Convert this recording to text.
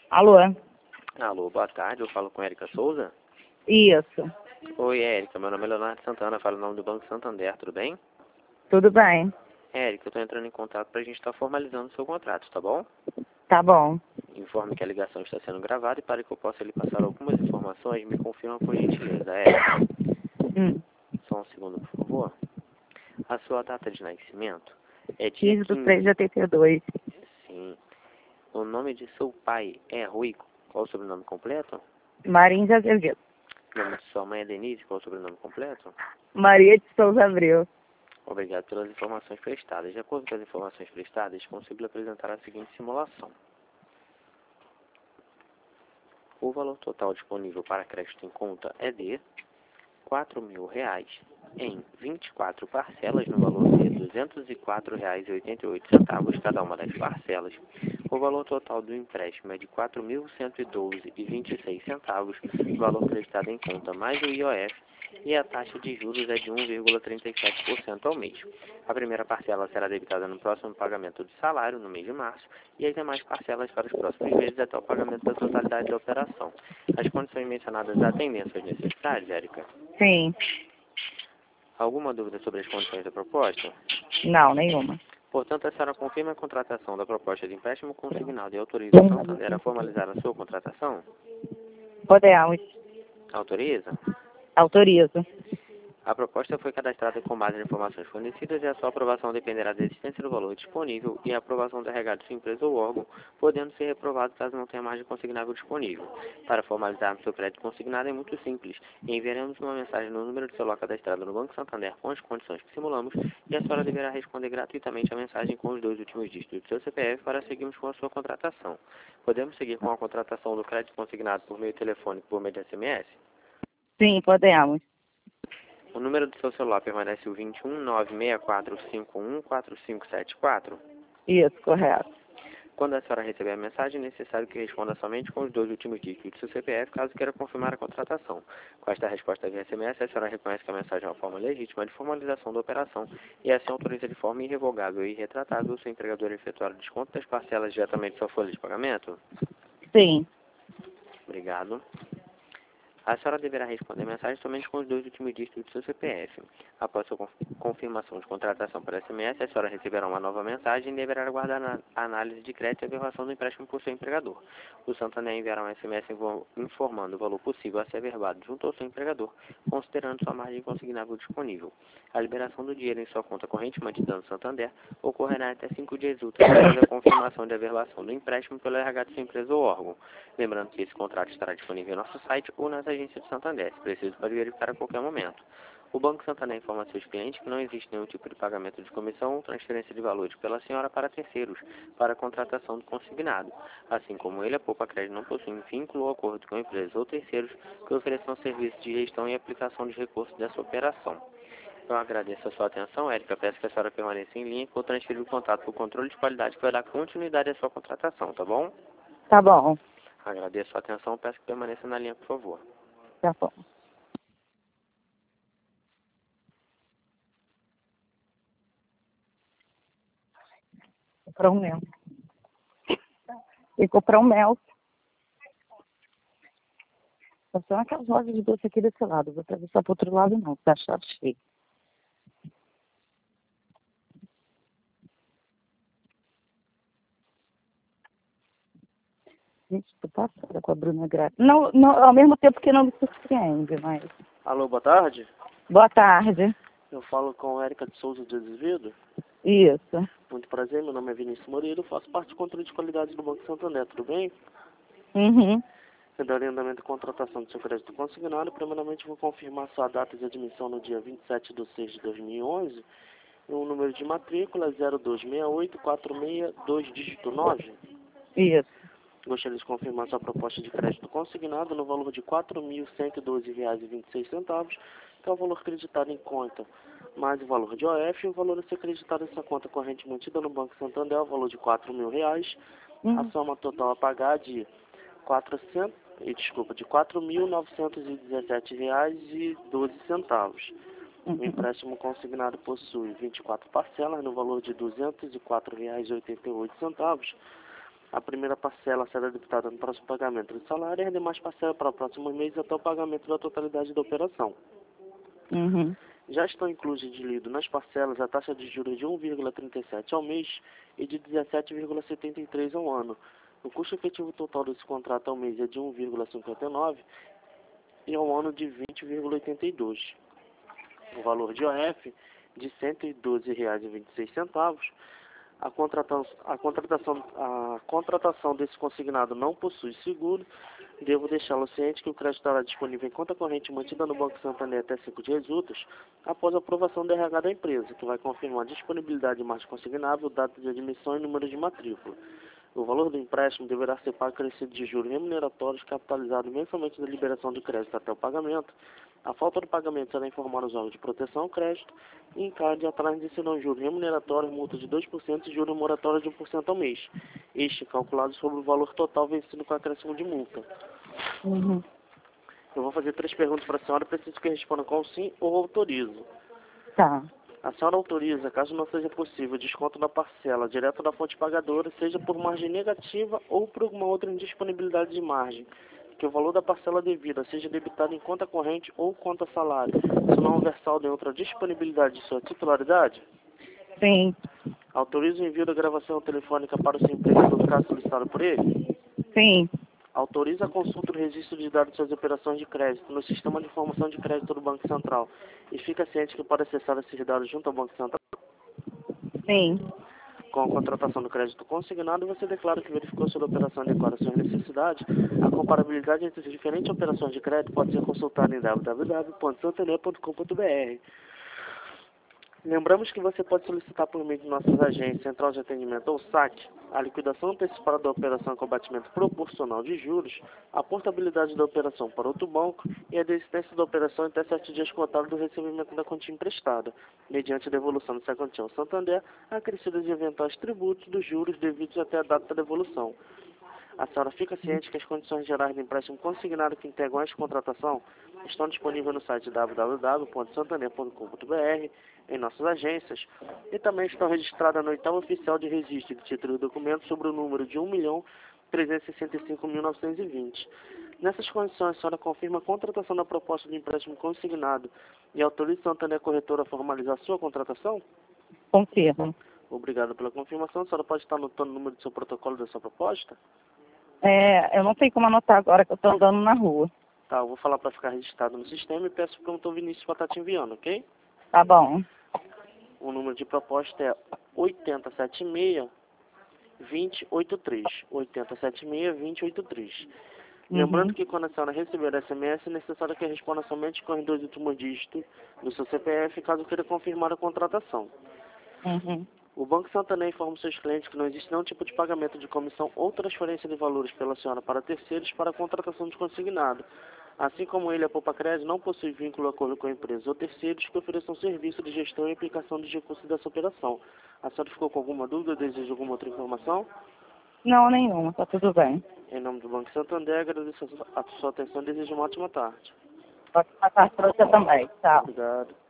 Alô? Alô, boa tarde, eu falo com Érica Souza. Isso. Oi, Érica, meu nome é Leonardo Santana, falo em nome do Banco Santander, tudo bem? Tudo bem? Érica, eu estou entrando em contato para a gente estar formalizando o seu contrato, tá bom? Tá bom. Informe que a ligação está sendo gravada e para que eu possa lhe passar algumas informações, me confirma por gentileza, Érica. Hum. Só um segundo, por favor. A sua data de nascimento é dia 15 de 15. 3 de 82. Sim. O nome de seu pai é Rui. Qual o sobrenome completo? Marinho de Azevedo. O nome de sua mãe é Denise. Qual o sobrenome completo? Maria de Souza Abreu. Obrigado pelas informações prestadas. De acordo com as informações prestadas, consigo lhe apresentar a seguinte simulação. O valor total disponível para crédito em conta é de R$ 4.000 em 24 parcelas no valor de R$ 204,88 cada uma das parcelas. O valor total do empréstimo é de R$ 4.112,26, valor creditado em conta mais o IOF, e a taxa de juros é de 1,37% ao mês. A primeira parcela será debitada no próximo pagamento do salário, no mês de março, e as demais parcelas para os próximos meses até o pagamento da totalidade da operação. As condições mencionadas atendem às suas necessidades, Érica? Sim. Alguma dúvida sobre as condições da proposta? Não, nenhuma. Portanto, a senhora confirma a contratação da proposta de empréstimo consignado e autoriza o Santander a formalizar a sua contratação? Podemos. Autoriza? Autorizo. A proposta foi cadastrada com base em informações fornecidas e a sua aprovação dependerá da existência do valor disponível e a aprovação da regata de sua empresa ou órgão, podendo ser reprovado caso não tenha margem consignável disponível. Para formalizarmos seu crédito consignado é muito simples. Enviaremos uma mensagem no número de celular cadastrado no Banco Santander com as condições que simulamos e a senhora deverá responder gratuitamente a mensagem com os 2 últimos dígitos do seu CPF para seguirmos com a sua contratação. Podemos seguir com a contratação do crédito consignado por meio telefônico por meio de SMS? Sim, podemos. O número do seu celular permanece o 21 96451 4574? Isso, correto. Quando a senhora receber a mensagem, é necessário que responda somente com os 2 últimos dígitos do seu CPF, caso queira confirmar a contratação. Com esta resposta via SMS, a senhora reconhece que a mensagem é uma forma legítima de formalização da operação e assim autoriza de forma irrevogável e irretratável o seu empregador a efetuar o desconto das parcelas diretamente de sua folha de pagamento? Sim. Obrigado. A senhora deverá responder a mensagem somente com os 2 últimos dígitos do seu CPF. Após sua confirmação de contratação por SMS, a senhora receberá uma nova mensagem e deverá aguardar a análise de crédito e a averbação do empréstimo por seu empregador. O Santander enviará um SMS informando o valor possível a ser averbado junto ao seu empregador, considerando sua margem consignável disponível. A liberação do dinheiro em sua conta corrente mantida no Santander ocorrerá até 5 dias úteis após a confirmação de averbação do empréstimo pelo RH de sua empresa ou órgão. Lembrando que esse contrato estará disponível no nosso site ou nas agências do Santander, se preciso para verificar a qualquer momento. O Banco Santander informa a seus clientes que não existe nenhum tipo de pagamento de comissão ou transferência de valores pela senhora para terceiros, para a contratação do consignado. Assim como ele, a Poupa Crédito não possui vínculo ou acordo com empresas ou terceiros que ofereçam serviços de gestão e aplicação de recursos dessa operação. Eu agradeço a sua atenção, Érica. Peço que a senhora permaneça em linha e vou transferir o contato para o controle de qualidade que vai dar continuidade à sua contratação, tá bom? Tá bom. Agradeço a sua atenção. Peço que permaneça na linha, por favor. Tá bom. Comprar um mel. E comprar um mel. Só são aquelas lojas de doce aqui desse lado. Vou atravessar pro outro lado não, tá chato cheio. Gente, tô passada com a Bruna Graça. Não, não, ao mesmo tempo que não me surpreende, mas... Alô, boa tarde. Boa tarde. Eu falo com Érica de Souza de Azevedo. Isso. Muito prazer, meu nome é Vinícius Moreira, eu faço parte do controle de qualidade do Banco Santander, tudo bem? Uhum. Eu darei andamento de contratação do seu crédito consignado. Primeiramente, vou confirmar sua data de admissão no dia 27 de 6 de 2011. O número de matrícula é 0268462, dígito 9. Isso. Gostaria de confirmar sua proposta de crédito consignado no valor de R$ 4.112,26, que é o valor creditado em conta, mais o valor de OF, e o valor a ser creditado em sua conta corrente mantida no Banco Santander é o valor de R$ 4.000. A soma total a pagar de R$ 4.917,12. O empréstimo consignado possui 24 parcelas no valor de R$ 204,88. A primeira parcela será debitada no próximo pagamento do salário e as demais parcelas para o próximo mês até o pagamento da totalidade da operação. Uhum. Já estão inclusos e diluídos nas parcelas a taxa de juros de 1,37 ao mês e de 17,73 ao ano. O custo efetivo total desse contrato ao mês é de 1,59 e ao ano de 20,82. O valor de OF de R$ 112,26. A contratação desse consignado não possui seguro. Devo deixá-lo ciente que o crédito estará disponível em conta corrente mantida no Banco Santander até 5 dias úteis, após a aprovação do RH da empresa, que vai confirmar a disponibilidade de margem consignável, data de admissão e número de matrícula. O valor do empréstimo deverá ser pago acrescido de juros remuneratórios capitalizados mensalmente da liberação de crédito até o pagamento. A falta do pagamento será informada aos órgãos de proteção ao crédito e em caso de atraso serão juros remuneratórios, multa de 2% e juros moratórios de 1% ao mês. Este calculado sobre o valor total vencido com acréscimo de multa. Uhum. Eu vou fazer 3 perguntas para a senhora, preciso que responda com sim ou autorizo. Tá. A senhora autoriza, caso não seja possível, desconto da parcela direto da fonte pagadora, seja por margem negativa ou por alguma outra indisponibilidade de margem, que o valor da parcela devida seja debitado em conta corrente ou conta salário, se não houver saldo em outra disponibilidade de sua titularidade? Sim. Autoriza o envio da gravação telefônica para o seu empregador, caso solicitado por ele? Sim. Autoriza a consulta do registro de dados de suas operações de crédito no Sistema de Informação de Crédito do Banco Central e fica ciente que pode acessar esses dados junto ao Banco Central? Sim. Com a contratação do crédito consignado, você declara que verificou sobre a operação adequada às suas necessidades. A comparabilidade entre as diferentes operações de crédito pode ser consultada em www.santander.com.br. Lembramos que você pode solicitar por meio de nossas agências, Central de Atendimento ou SAC, a liquidação antecipada da operação com abatimento proporcional de juros, a portabilidade da operação para outro banco e a desistência da operação até 7 dias contados do recebimento da quantia emprestada, mediante a devolução dessa quantia ao Santander, acrescidas de eventuais tributos dos juros devidos até a data da devolução. A senhora fica ciente que as condições gerais do empréstimo consignado que integram esta contratação estão disponíveis no site www.santander.com.br, em nossas agências, e também estão registradas no oitavo oficial de registro de títulos e documentos sobre o número de 1.365.920. Nessas condições, a senhora confirma a contratação da proposta de empréstimo consignado e autoriza o Santander Corretora a formalizar a sua contratação? Confirmo. Obrigado pela confirmação. A senhora pode estar anotando o número do seu protocolo da sua proposta? Eu não tenho como anotar agora que eu estou andando na rua. Tá, eu vou falar para ficar registrado no sistema e peço para o promotor Vinícius para estar te enviando, ok? Tá bom. O número de proposta é 8076-2083. 8076-2083. Lembrando que quando a senhora receber o SMS, é necessário que responda somente com os 2 últimos dígitos do seu CPF, caso queira confirmar a contratação. Uhum. O Banco Santander informa seus clientes que não existe nenhum tipo de pagamento de comissão ou transferência de valores pela senhora para terceiros para a contratação de consignado. Assim como ele, a Poupa Crédito não possui vínculo ou acordo com empresas ou terceiros que ofereçam serviço de gestão e aplicação dos recursos dessa operação. A senhora ficou com alguma dúvida ou deseja alguma outra informação? Não, nenhuma. Tá tudo bem. Em nome do Banco Santander, agradeço a sua atenção e desejo uma ótima tarde. Pode passar para você também. Tchau. Obrigado.